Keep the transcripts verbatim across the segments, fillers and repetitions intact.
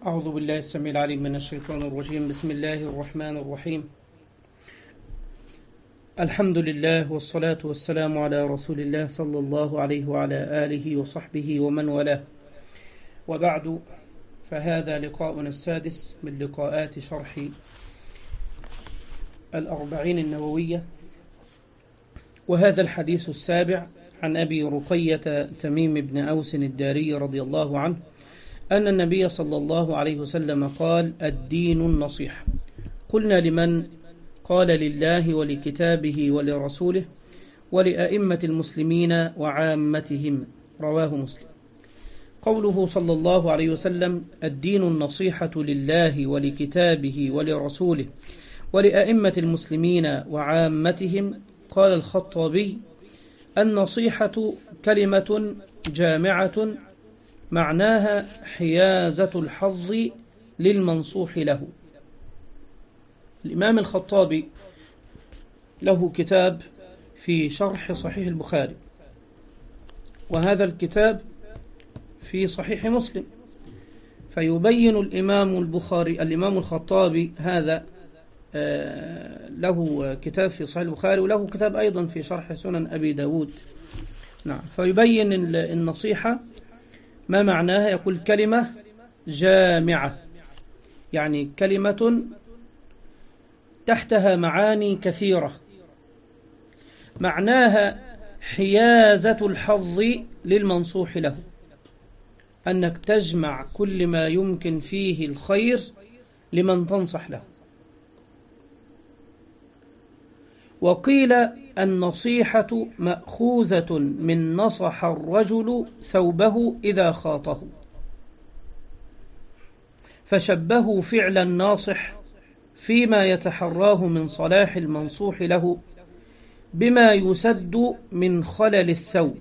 أعوذ بالله السميع العليم من الشيطان الرجيم. بسم الله الرحمن الرحيم. الحمد لله والصلاة والسلام على رسول الله صلى الله عليه وعلى آله وصحبه ومن والاه، وبعد، فهذا لقاؤنا السادس من لقاءات شرح الأربعين النووية، وهذا الحديث السابع عن أبي رقية تميم بن أوس الداري رضي الله عنه أن النبي صلى الله عليه وسلم قال: الدين النصيحة. قلنا: لمن؟ قال: لله ولكتابه ولرسوله ولأئمة المسلمين وعامتهم. رواه مسلم. قوله صلى الله عليه وسلم: الدين النصيحة لله ولكتابه ولرسوله ولأئمة المسلمين وعامتهم. قال الخطابي: النصيحة كلمة جامعة معناها حيازة الحظ للمنصوح له. الإمام الخطابي له كتاب في شرح صحيح البخاري، وهذا الكتاب في صحيح مسلم، فيبين الإمام البخاري الإمام الخطابي هذا له كتاب في صحيح البخاري، وله كتاب أيضا في شرح سنن أبي داود. نعم. فيبين النصيحة ما معناها. يقول: كلمة جامعة، يعني كلمة تحتها معاني كثيرة، معناها حيازة الحظ للمنصوح له، أنك تجمع كل ما يمكن فيه الخير لمن تنصح له. وقيل: النصيحة مأخوذة من نصح الرجل ثوبه إذا خاطه، فشبهوا فعل الناصح فيما يتحراه من صلاح المنصوح له بما يسد من خلل الثوب.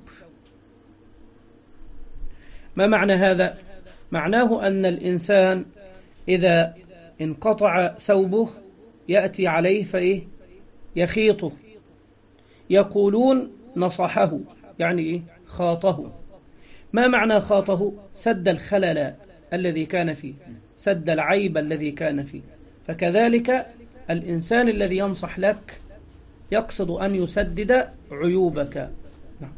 ما معنى هذا؟ معناه أن الإنسان إذا انقطع ثوبه يأتي عليه فإيه؟ يخيطه. يقولون نصحه، يعني إيه؟ خاطه. ما معنى خاطه؟ سد الخلل الذي كان فيه، سد العيب الذي كان فيه. فكذلك الإنسان الذي ينصح لك يقصد أن يسدد عيوبك. نعم.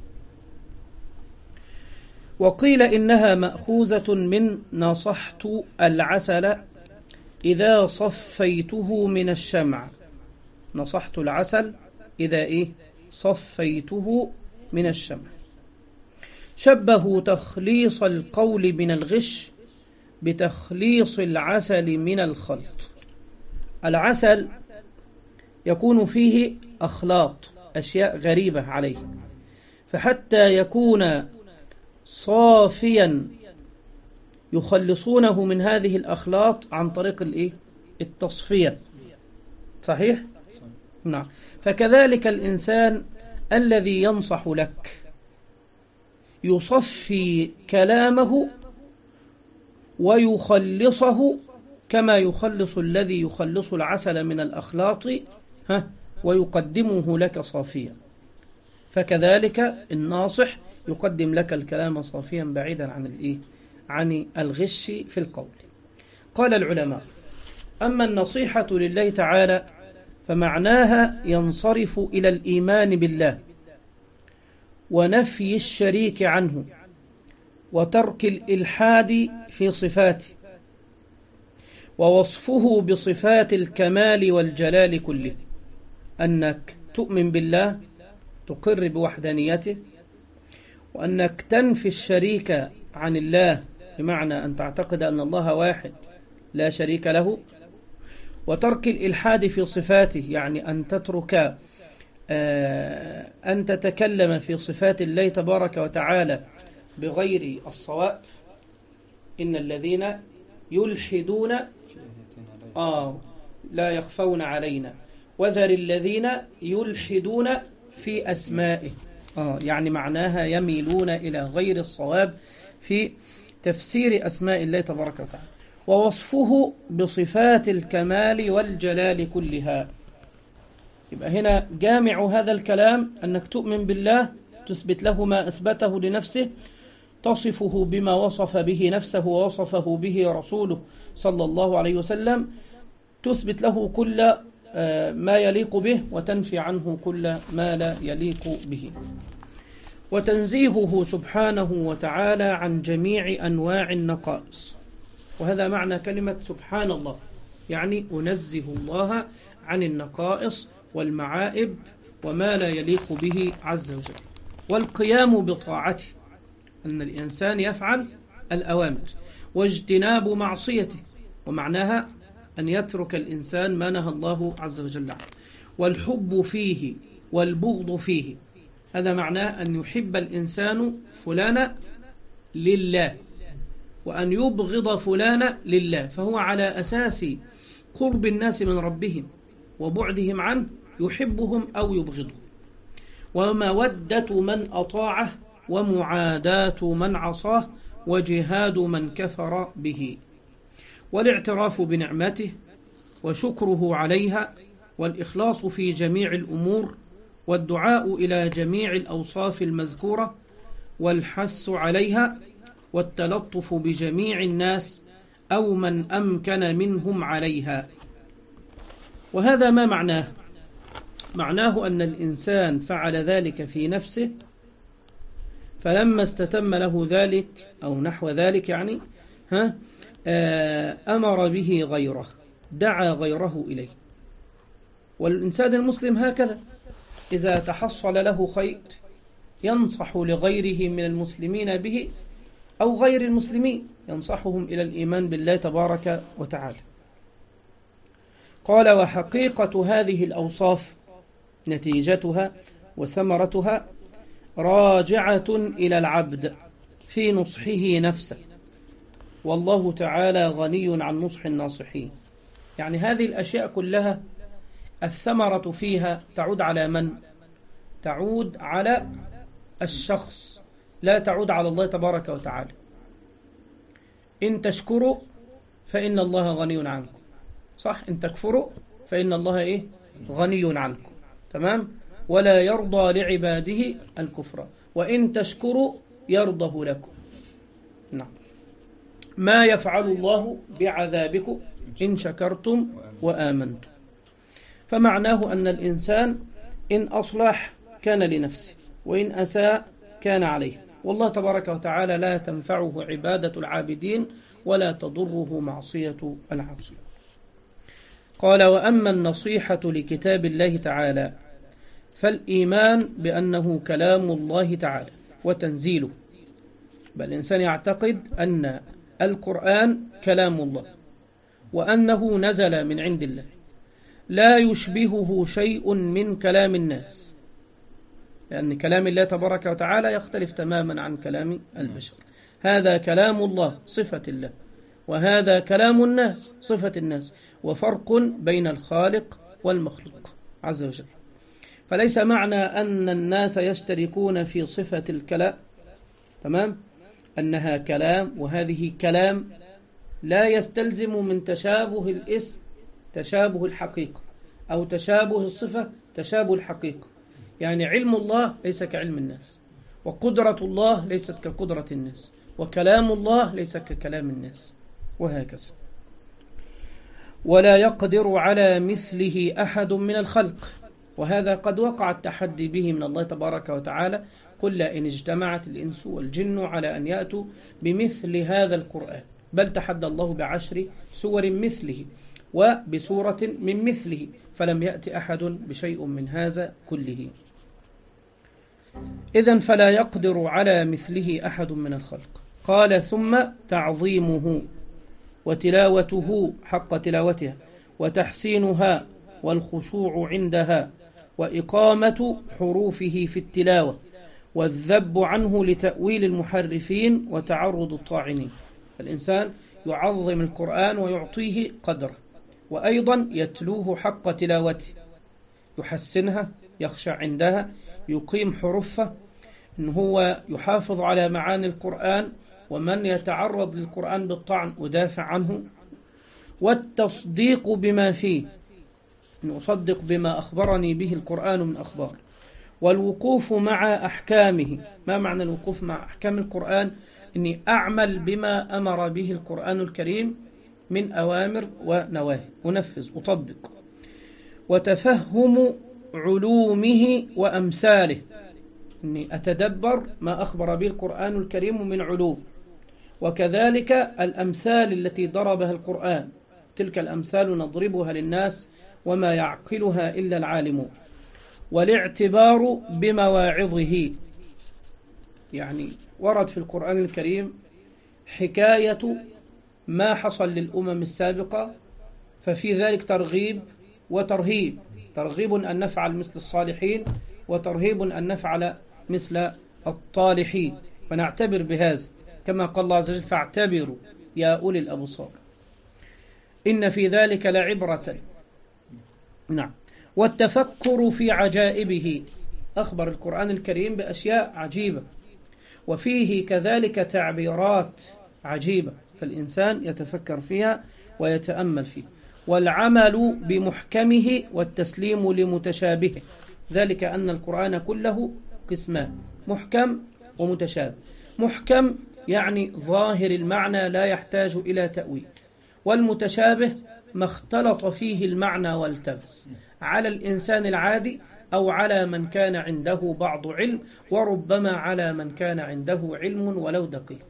وقيل إنها مأخوذة من نصحت العسل إذا صفيته من الشمع. نصحت العسل إذا إيه؟ صفيته من الشمع. شبهوا تخليص القول من الغش بتخليص العسل من الخلط. العسل يكون فيه أخلاط، أشياء غريبة عليه، فحتى يكون صافيا يخلصونه من هذه الأخلاط عن طريق الإيه؟ التصفية. صحيح؟ نعم. فكذلك الإنسان الذي ينصح لك يصفي كلامه ويخلصه كما يخلص الذي يخلص العسل من الأخلاط ها ويقدمه لك صافيا. فكذلك الناصح يقدم لك الكلام صافيا بعيدا عن الإيه؟ عن الغش في القول. قال العلماء: أما النصيحة لله تعالى فمعناها ينصرف إلى الإيمان بالله ونفي الشريك عنه وترك الإلحاد في صفاته، ووصفه بصفات الكمال والجلال كله. أنك تؤمن بالله، تقر بوحدانيته، وأنك تنفي الشريك عن الله، بمعنى أن تعتقد أن الله واحد لا شريك له، وترك الإلحاد في صفاته، يعني أن تترك أن تتكلم في صفات الله تبارك وتعالى بغير الصواب. إن الذين يلحدون آه لا يخفون علينا وذر الذين يلحدون في أسمائه. آه يعني معناها يميلون إلى غير الصواب في تفسير أسماء الله تبارك وتعالى. ووصفه بصفات الكمال والجلال كلها. يبقى هنا جامع هذا الكلام أنك تؤمن بالله، تثبت له ما أثبته لنفسه، تصفه بما وصف به نفسه ووصفه به رسوله صلى الله عليه وسلم، تثبت له كل ما يليق به وتنفي عنه كل ما لا يليق به. وتنزيهه سبحانه وتعالى عن جميع أنواع النقائص، وهذا معنى كلمة سبحان الله، يعني أنزه الله عن النقائص والمعائب وما لا يليق به عز وجل. والقيام بطاعته، أن الإنسان يفعل الأوامر، واجتناب معصيته، ومعناها أن يترك الإنسان ما نهى الله عز وجل عنه. والحب فيه والبغض فيه، هذا معناه أن يحب الإنسان فلانا لله، وأن يبغض فلانا لله، فهو على أساس قرب الناس من ربهم وبعدهم عنه يحبهم أو يبغضهم. ومودة من أطاعه ومعاداة من عصاه وجهاد من كفر به. والاعتراف بنعمته وشكره عليها والإخلاص في جميع الأمور والدعاء إلى جميع الأوصاف المذكورة والحث عليها والتلطف بجميع الناس أو من أمكن منهم عليها. وهذا ما معناه؟ معناه أن الإنسان فعل ذلك في نفسه، فلما استتم له ذلك أو نحو ذلك يعني ها أمر به غيره، دعا غيره إليه. والإنسان المسلم هكذا، إذا تحصل له خير ينصح لغيره من المسلمين به أو غير المسلمين، ينصحهم إلى الإيمان بالله تبارك وتعالى. قال: وحقيقة هذه الأوصاف نتيجتها وثمرتها راجعة إلى العبد في نصحه نفسه، والله تعالى غني عن نصح الناصحين. يعني هذه الأشياء كلها الثمرة فيها تعود على من؟ تعود على الشخص، لا تعود على الله تبارك وتعالى. إن تشكروا فإن الله غني عنكم، صح؟ إن تكفروا فإن الله إيه؟ غني عنكم، تمام؟ ولا يرضى لعباده الكفر، وإن تشكروا يرضه لكم. نعم. ما يفعل الله بعذابكم إن شكرتم وآمنتم. فمعناه أن الإنسان إن أصلح كان لنفسه، وإن أساء كان عليه، والله تبارك وتعالى لا تنفعه عبادة العابدين ولا تضره معصية العاصين. قال: وأما النصيحة لكتاب الله تعالى فالإيمان بأنه كلام الله تعالى وتنزيله، بل الإنسان يعتقد أن القرآن كلام الله وأنه نزل من عند الله، لا يشبهه شيء من كلام الناس، لأن كلام الله تبارك وتعالى يختلف تماما عن كلام البشر. هذا كلام الله صفة الله، وهذا كلام الناس صفة الناس، وفرق بين الخالق والمخلوق عز وجل. فليس معنى أن الناس يشتركون في صفة الكلام، تمام، أنها كلام وهذه كلام، لا يستلزم من تشابه الاسم تشابه الحقيقة، أو تشابه الصفة تشابه الحقيقة. يعني علم الله ليس كعلم الناس، وقدرة الله ليست كقدرة الناس، وكلام الله ليس ككلام الناس، وهكذا. ولا يقدر على مثله أحد من الخلق، وهذا قد وقع التحدي به من الله تبارك وتعالى: قل إن اجتمعت الإنس والجن على أن يأتوا بمثل هذا القرآن، بل تحدى الله بعشر سور مثله وبسورة من مثله، فلم يأتي أحد بشيء من هذا كله. إذن فلا يقدر على مثله أحد من الخلق. قال: ثم تعظيمه وتلاوته حق تلاوتها وتحسينها والخشوع عندها وإقامة حروفه في التلاوة والذب عنه لتأويل المحرفين وتعرض الطاعنين. الإنسان يعظم القرآن ويعطيه قدره، وأيضا يتلوه حق تلاوته، يحسنها، يخشع عندها، يقيم حروفها، إن هو يحافظ على معاني القرآن، ومن يتعرض للقرآن بالطعن ودافع عنه. والتصديق بما فيه، إن أصدق بما أخبرني به القرآن من أخبار، والوقوف مع أحكامه. ما معنى الوقوف مع أحكام القرآن؟ إني أعمل بما أمر به القرآن الكريم من أوامر ونواهي، أنفذ أطبق. وتفهم علومه وأمثاله، إني أتدبر ما أخبر به القرآن الكريم من علوم، وكذلك الأمثال التي ضربها القرآن، تلك الأمثال نضربها للناس وما يعقلها إلا العالمون. والاعتبار بمواعظه، يعني ورد في القرآن الكريم حكاية ما حصل للأمم السابقة، ففي ذلك ترغيب وترهيب، ترغيب أن نفعل مثل الصالحين، وترهيب أن نفعل مثل الطالحين، فنعتبر بهذا كما قال الله عز وجل: فاعتبروا يا أولي الأبصار إن في ذلك لعبرة. نعم. والتفكر في عجائبه، أخبر القرآن الكريم بأشياء عجيبة، وفيه كذلك تعبيرات عجيبة، فالإنسان يتفكر فيها ويتأمل فيه. والعمل بمحكمه والتسليم لمتشابهه، ذلك أن القرآن كله قسمان: محكم ومتشابه. محكم يعني ظاهر المعنى لا يحتاج إلى تأويل، والمتشابه ما اختلط فيه المعنى والتبس على الإنسان العادي أو على من كان عنده بعض علم، وربما على من كان عنده علم ولو دقيق.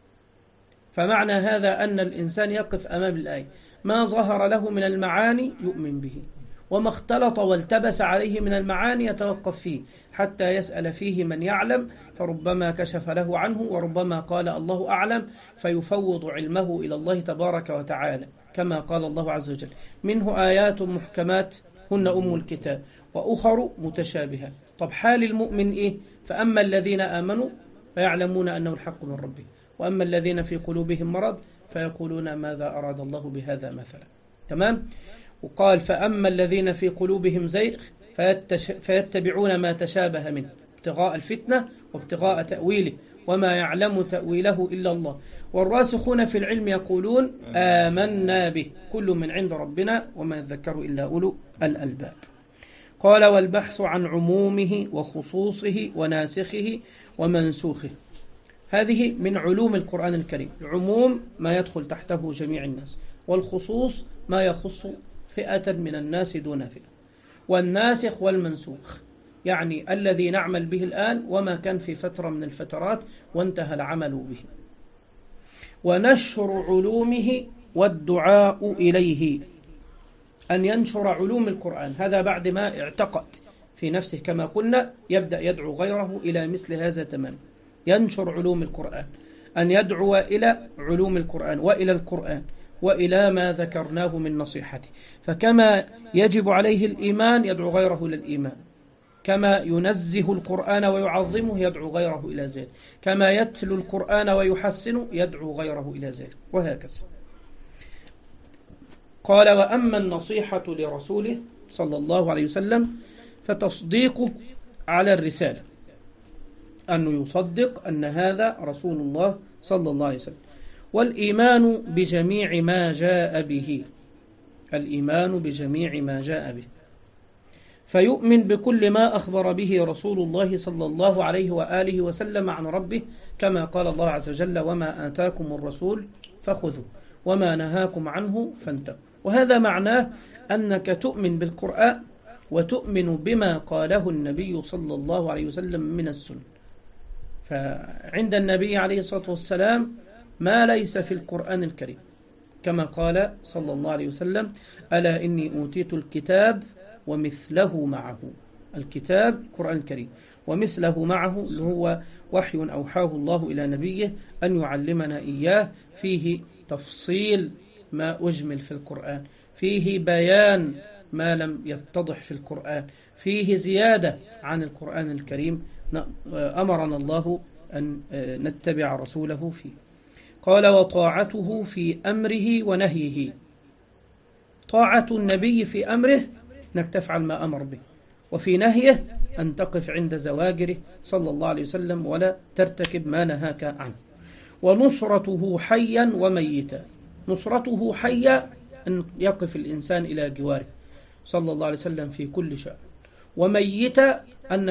فمعنى هذا أن الإنسان يقف أمام الآية، ما ظهر له من المعاني يؤمن به، وما اختلط والتبس عليه من المعاني يتوقف فيه حتى يسأل فيه من يعلم، فربما كشف له عنه، وربما قال الله أعلم فيفوض علمه إلى الله تبارك وتعالى، كما قال الله عز وجل: منه آيات محكمات هن أم الكتاب وأخر متشابهات. طب حال المؤمن إيه؟ فأما الذين آمنوا فيعلمون أنه الحق من ربهم، وأما الذين في قلوبهم مرض فيقولون ماذا أراد الله بهذا مثلا. تمام؟ وقال: فأما الذين في قلوبهم زيغ فيتبعون ما تشابه منه ابتغاء الفتنة وابتغاء تأويله وما يعلم تأويله إلا الله، والراسخون في العلم يقولون آمنا به كل من عند ربنا وما يذكر إلا أولو الألباب. قال: والبحث عن عمومه وخصوصه وناسخه ومنسوخه، هذه من علوم القرآن الكريم. العموم ما يدخل تحته جميع الناس، والخصوص ما يخص فئة من الناس دون فئة، والناسخ والمنسوخ يعني الذي نعمل به الآن وما كان في فترة من الفترات وانتهى العمل به. ونشر علومه والدعاء إليه، أن ينشر علوم القرآن، هذا بعد ما اعتقد في نفسه كما قلنا يبدأ يدعو غيره إلى مثل هذا تمام. ينشر علوم القرآن، أن يدعو إلى علوم القرآن وإلى القرآن وإلى ما ذكرناه من نصيحته. فكما يجب عليه الإيمان يدعو غيره إلى الإيمان، كما ينزه القرآن ويعظمه يدعو غيره إلى ذلك، كما يتلو القرآن ويحسنه يدعو غيره إلى ذلك، وهكذا. قال: وأما النصيحة لرسوله صلى الله عليه وسلم فتصديقه على الرسالة، أنه يصدق أن هذا رسول الله صلى الله عليه وسلم، والإيمان بجميع ما جاء به، الإيمان بجميع ما جاء به، فيؤمن بكل ما أخبر به رسول الله صلى الله عليه وآله وسلم عن ربه، كما قال الله عز وجل: وما آتاكم الرسول فخذوا وما نهاكم عنه فانتهوا. وهذا معناه أنك تؤمن بالقرآن وتؤمن بما قاله النبي صلى الله عليه وسلم من السنة. فعند النبي عليه الصلاة والسلام ما ليس في القرآن الكريم، كما قال صلى الله عليه وسلم: ألا إني أوتيت الكتاب ومثله معه. الكتاب القرآن الكريم، ومثله معه اللي هو وحي أوحاه الله إلى نبيه أن يعلمنا إياه، فيه تفصيل ما أجمل في القرآن، فيه بيان ما لم يتضح في القرآن، فيه زيادة عن القرآن الكريم أمرنا الله أن نتبع رسوله فيه. قال: وطاعته في أمره ونهيه، طاعة النبي في أمره أنك تفعل ما أمر به، وفي نهيه أن تقف عند زواجره صلى الله عليه وسلم ولا ترتكب ما نهاك عنه. ونصرته حيا وميتا، نصرته حيا أن يقف الإنسان إلى جواره صلى الله عليه وسلم في كل شأن، وميتا أنك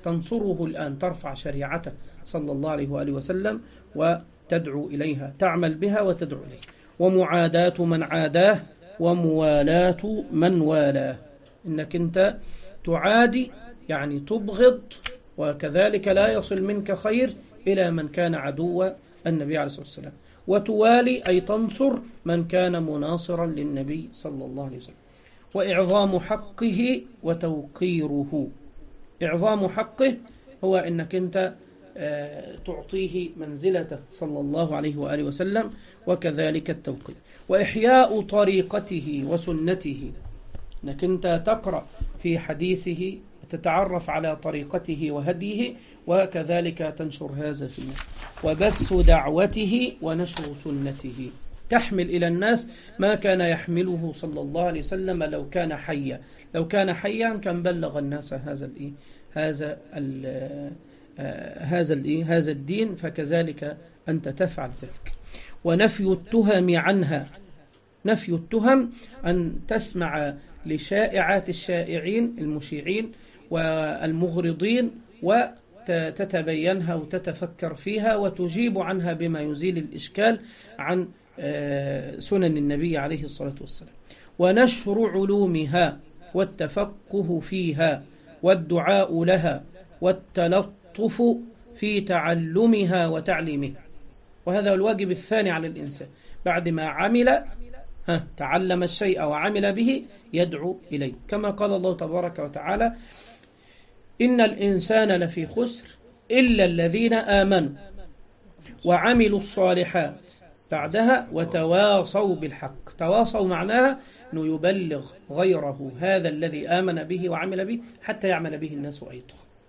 تنصره الآن، ترفع شريعته صلى الله عليه وآله وسلم وتدعو إليها، تعمل بها وتدعو إليها. ومعاداة من عاداه وموالاة من والاه، إنك أنت تعادي يعني تبغض، وكذلك لا يصل منك خير إلى من كان عدو النبي عليه الصلاة والسلام، وتوالي أي تنصر من كان مناصرا للنبي صلى الله عليه وسلم. وإعظام حقه وتوقيره، إعظام حقه هو أنك أنت تعطيه منزلته صلى الله عليه وآله وسلم، وكذلك التوقير. وإحياء طريقته وسنته، أنك أنت تقرأ في حديثه تتعرف على طريقته وهديه، وكذلك تنشر هذا في الناس. وبث دعوته ونشر سنته، تحمل إلى الناس ما كان يحمله صلى الله عليه وسلم لو كان حيا، لو كان حيا كان بلغ الناس هذا الإيه هذا ال هذا الإيه هذا الدين، فكذلك أنت تفعل ذلك. ونفي التهم عنها، نفي التهم أن تسمع لشائعات الشائعين المشيعين والمغرضين وتتبينها وتتفكر فيها وتجيب عنها بما يزيل الإشكال عن سنن النبي عليه الصلاة والسلام. ونشر علومها والتفقه فيها والدعاء لها والتلطف في تعلمها وتعليمها. وهذا الواجب الثاني على الإنسان، بعد ما عمل ها تعلم الشيء وعمل به يدعو إليه، كما قال الله تبارك وتعالى: إن الإنسان لفي خسر إلا الذين آمنوا وعملوا الصالحات، بعدها وتواصوا بالحق. تواصوا معناها أنه يبلغ غيره هذا الذي آمن به وعمل به حتى يعمل به الناس أيضا.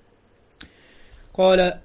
قال: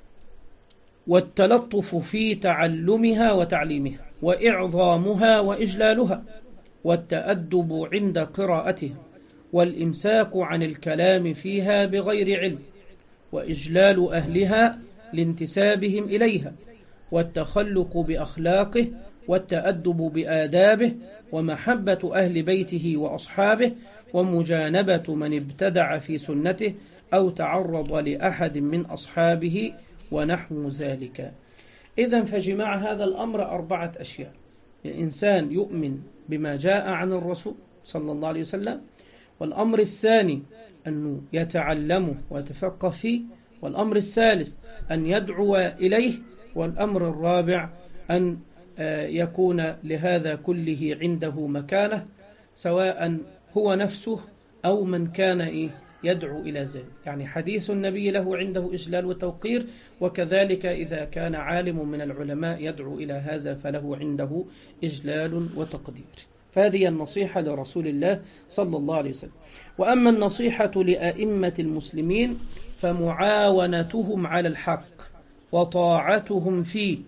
والتلطف في تعلمها وتعليمها وإعظامها وإجلالها والتأدب عند قراءتها والإمساك عن الكلام فيها بغير علم وإجلال أهلها لانتسابهم إليها والتخلق بأخلاقه والتأدب بآدابه ومحبة أهل بيته وأصحابه ومجانبة من ابتدع في سنته أو تعرض لأحد من أصحابه ونحو ذلك. إذن فجماع هذا الأمر أربعة أشياء: الإنسان يؤمن بما جاء عن الرسول صلى الله عليه وسلم، والأمر الثاني أنه يتعلمه ويتفقه فيه، والأمر الثالث أن يدعو إليه، والأمر الرابع أن يكون لهذا كله عنده مكانة، سواء هو نفسه أو من كان إيه يدعو إلى ذلك. يعني حديث النبي له عنده إجلال وتوقير، وكذلك إذا كان عالم من العلماء يدعو إلى هذا فله عنده إجلال وتقدير. فهذه النصيحة لرسول الله صلى الله عليه وسلم. وأما النصيحة لأئمة المسلمين فمعاونتهم على الحق وطاعتهم فيه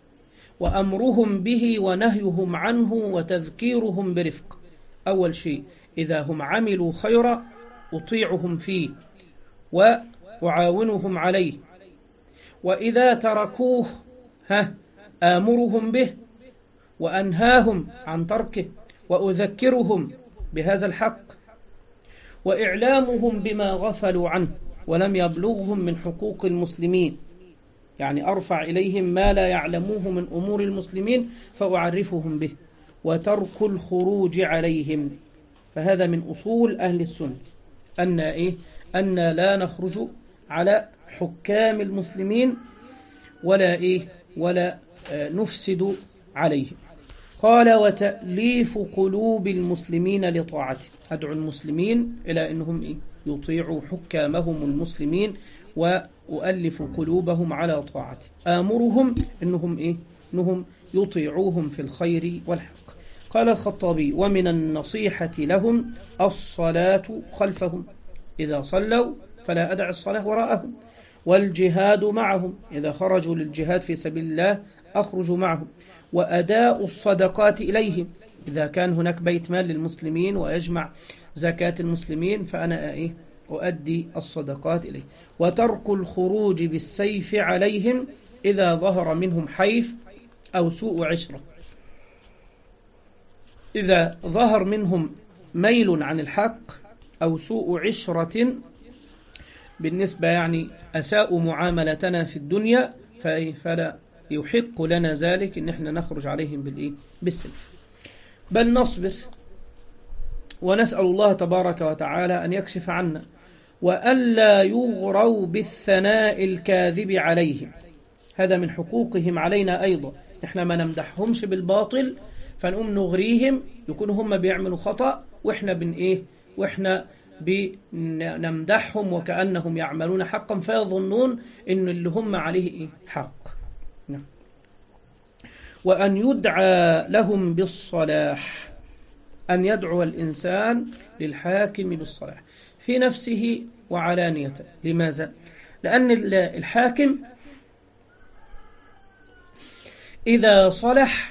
وأمرهم به ونهيهم عنه وتذكيرهم برفق. أول شيء إذا هم عملوا خيرا أطيعهم فيه وأعاونهم عليه، وإذا تركوه ها آمرهم به وأنهاهم عن تركه وأذكرهم بهذا الحق، وإعلامهم بما غفلوا عنه ولم يبلغهم من حقوق المسلمين، يعني أرفع إليهم ما لا يعلموه من أمور المسلمين فأعرفهم به، وترك الخروج عليهم. فهذا من أصول أهل السنة أن إيه أن لا نخرج على حكام المسلمين ولا إيه ولا نفسد عليهم. قال: وتأليف قلوب المسلمين لطاعته، أدعو المسلمين إلى أنهم إيه يطيعوا حكامهم المسلمين وأؤلف قلوبهم على طاعته. آمرهم أنهم إيه أنهم يطيعوهم في الخير والحق. قال الخطابي: ومن النصيحة لهم الصلاة خلفهم، إذا صلوا فلا أدع الصلاة وراءهم، والجهاد معهم، إذا خرجوا للجهاد في سبيل الله أخرج معهم، وأداء الصدقات إليهم، إذا كان هناك بيت مال للمسلمين ويجمع زكاة المسلمين فأنا إيه أؤدي الصدقات إليه، وترك الخروج بالسيف عليهم إذا ظهر منهم حيف أو سوء عشرة. إذا ظهر منهم ميل عن الحق أو سوء عشرة بالنسبة يعني أساءوا معاملتنا في الدنيا فلا يحق لنا ذلك إن احنا نخرج عليهم بالإيه؟ بالسيف، بل نصبر ونسأل الله تبارك وتعالى أن يكشف عنا وألا يغروا بالثناء الكاذب عليهم. هذا من حقوقهم علينا أيضا، احنا ما نمدحهمش بالباطل فنقوم نغريهم، يكونوا هم بيعملوا خطأ واحنا بن ايه واحنا بنمدحهم وكأنهم يعملون حقا فيظنون ان اللي هم عليه ايه حق. وأن يدعى لهم بالصلاح، أن يدعو الإنسان للحاكم بالصلاح في نفسه وعلانيته. لماذا؟ لأن الحاكم إذا صلح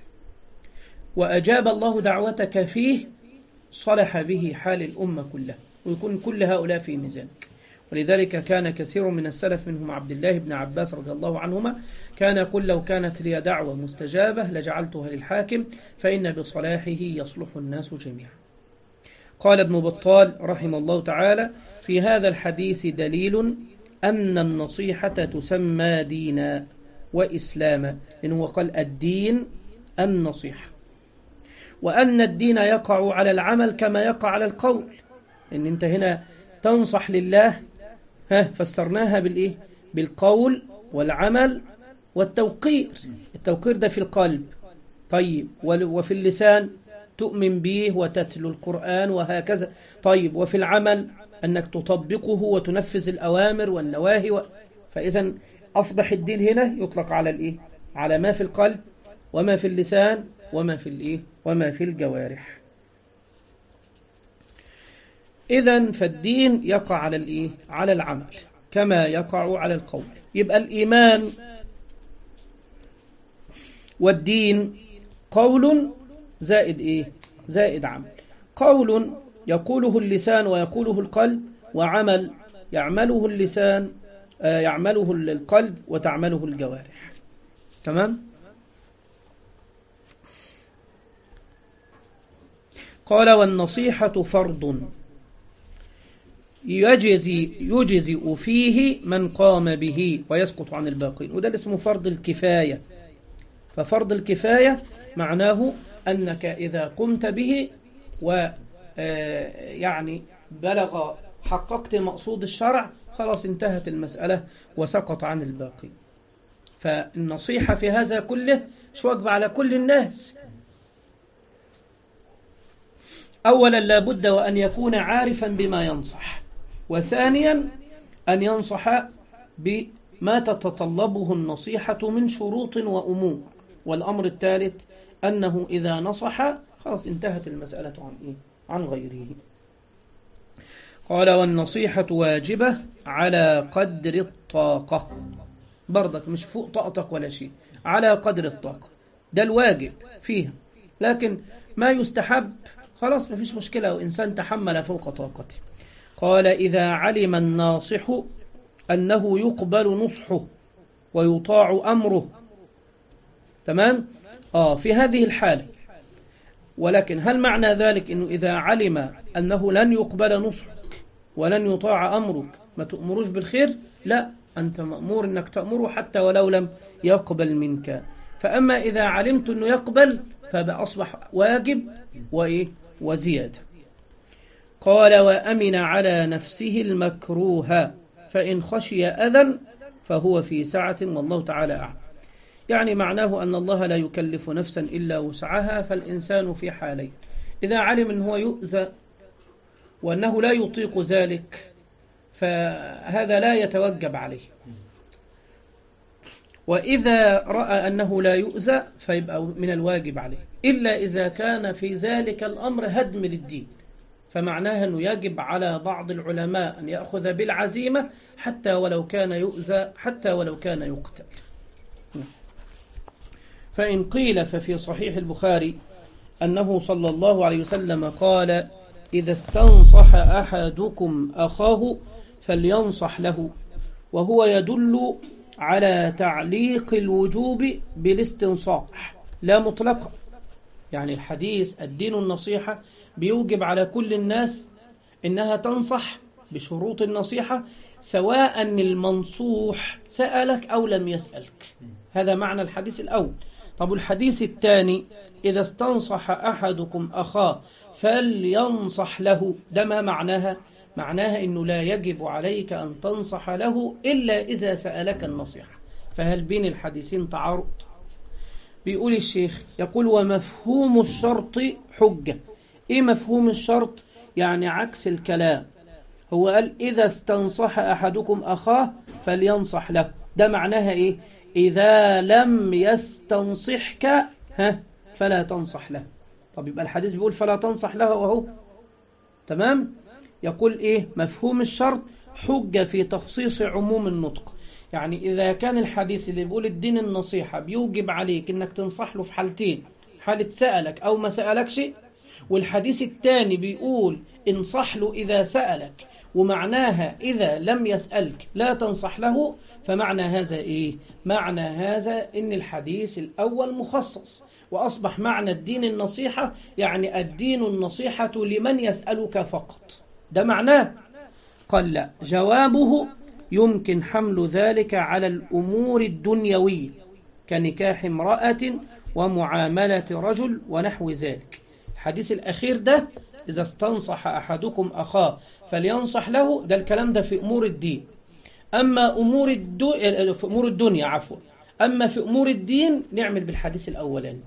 وأجاب الله دعوتك فيه صلح به حال الأمة كلها ويكون كل هؤلاء في ميزانك. ولذلك كان كثير من السلف منهم عبد الله بن عباس رضي الله عنهما كان يقول لو كانت لي دعوة مستجابة لجعلتها للحاكم فإن بصلاحه يصلح الناس جميعا. قال ابن بطال رحمه الله تعالى في هذا الحديث دليل أن النصيحة تسمى دينا وإسلاما، لأنه قال الدين النصيحة، وأن الدين يقع على العمل كما يقع على القول. إن أنت هنا تنصح لله ها فسرناها بالإيه؟ بالقول والعمل والتوقير. التوقير ده في القلب، طيب، وفي اللسان تؤمن به وتتلو القرآن وهكذا، طيب، وفي العمل أنك تطبقه وتنفذ الأوامر والنواهي و... فإذا أصبح الدين هنا يطلق على الإيه؟ على ما في القلب وما في اللسان وما في الإيه؟ وما في الجوارح. إذن فالدين يقع على الإيه؟ على العمل كما يقع على القول. يبقى الإيمان والدين قول زائد إيه؟ زائد عمل. قول يقوله اللسان ويقوله القلب، وعمل يعمله اللسان يعمله القلب وتعمله الجوارح. تمام؟ قال والنصيحة فرض يجزي يجزئ فيه من قام به ويسقط عن الباقين، وده اسمه فرض الكفاية. ففرض الكفاية معناه أنك إذا قمت به ويعني بلغ حققت مقصود الشرع خلاص انتهت المسألة وسقط عن الباقي. فالنصيحة في هذا كله مش واجب على كل الناس. أولا لابد وأن يكون عارفا بما ينصح، وثانيا أن ينصح بما تتطلبه النصيحة من شروط وأمور، والأمر الثالث أنه إذا نصح خلاص انتهت المسألة عن إيه؟ عن غيره. قال والنصيحة واجبة على قدر الطاقة، برضك مش فوق طاقتك ولا شيء، على قدر الطاقة، ده الواجب فيها. لكن ما يستحب خلاص مفيش مشكلة وإنسان تحمل فوق طاقته. قال إذا علم الناصح أنه يقبل نصحه ويطاع أمره. تمام؟ آه في هذه الحالة. ولكن هل معنى ذلك أنه إذا علم أنه لن يقبل نصحك ولن يطاع أمرك ما تأمروش بالخير؟ لا، أنت مأمور أنك تأمره حتى ولو لم يقبل منك. فأما إذا علمت أنه يقبل فبأصبح واجب وإيه؟ وزيادة. قال وأمن على نفسه المكروه فإن خشي أذى فهو في سعة والله تعالى أعلم. يعني معناه أن الله لا يكلف نفسا إلا وسعها، فالإنسان في حالين: إذا علم أنه يؤذى وأنه لا يطيق ذلك فهذا لا يتوجب عليه، وإذا رأى أنه لا يؤذى فيبقى من الواجب عليه، إلا إذا كان في ذلك الأمر هدم للدين، فمعناها أنه يجب على بعض العلماء أن يأخذ بالعزيمة حتى ولو كان يؤذى، حتى ولو كان يقتل. فإن قيل ففي صحيح البخاري أنه صلى الله عليه وسلم قال إذا استنصح أحدكم أخاه فلينصح له، وهو يدل على تعليق الوجوب بالاستنصاح لا مطلقا. يعني الحديث الدين النصيحة بيوجب على كل الناس إنها تنصح بشروط النصيحة، سواء المنصوح سألك أو لم يسألك. هذا معنى الحديث الأول. طب الحديث الثاني إذا استنصح أحدكم أخاه فلينصح له، ده ما معناها؟ معناها أنه لا يجب عليك أن تنصح له إلا إذا سألك النصيحة. فهل بين الحديثين تعارض؟ بيقول الشيخ يقول ومفهوم الشرط حجة. إيه مفهوم الشرط؟ يعني عكس الكلام. هو قال إذا استنصح أحدكم أخاه فلينصح له، ده معناها إيه؟ إذا لم يستنصحك ها فلا تنصح له. طب يبقى الحديث بيقول فلا تنصح له وهو تمام. يقول إيه مفهوم الشرط حجة في تخصيص عموم النطق. يعني إذا كان الحديث اللي بيقول الدين النصيحة بيوجب عليك إنك تنصح له في حالتين، حالة سألك أو ما سألكش، والحديث الثاني بيقول انصح له إذا سألك ومعناها إذا لم يسألك لا تنصح له، فمعنى هذا إيه؟ معنى هذا إن الحديث الأول مخصص، وأصبح معنى الدين النصيحة يعني الدين النصيحة لمن يسألك فقط، ده معناه. قال لا، جوابه يمكن حمل ذلك على الأمور الدنيوية كنكاح امرأة ومعاملة رجل ونحو ذلك. الحديث الأخير ده إذا استنصح أحدكم أخاه فلينصح له، ده الكلام ده في أمور الدين. أما أمور, الدو... في أمور الدنيا عفوا أما في أمور الدين نعمل بالحديث الأولاني.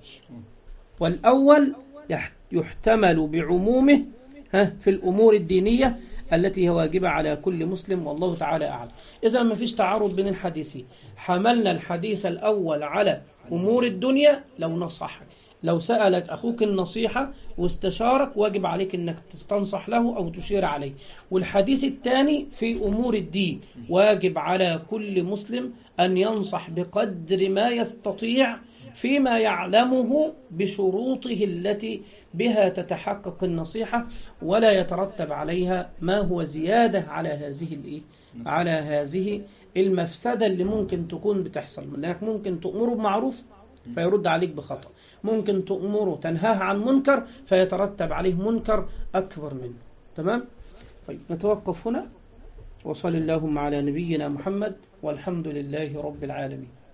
والأول يحتمل بعمومه في الأمور الدينية التي هي واجبة على كل مسلم، والله تعالى أعلم. إذا ما فيش تعارض بين الحديثين، حملنا الحديث الأول على أمور الدنيا لو نصحك، لو سألك أخوك النصيحة واستشارك واجب عليك أنك تستنصح له أو تشير عليه. والحديث الثاني في أمور الدين واجب على كل مسلم أن ينصح بقدر ما يستطيع فيما يعلمه بشروطه التي بها تتحقق النصيحة، ولا يترتب عليها ما هو زيادة على هذه على هذه المفسدة اللي ممكن تكون بتحصل. لأنك ممكن تأمره بمعروف فيرد عليك بخطأ، ممكن تأمره تنهاه عن منكر فيترتب عليه منكر أكبر منه. تمام؟ طيب نتوقف هنا، وصل اللهم على نبينا محمد، والحمد لله رب العالمين.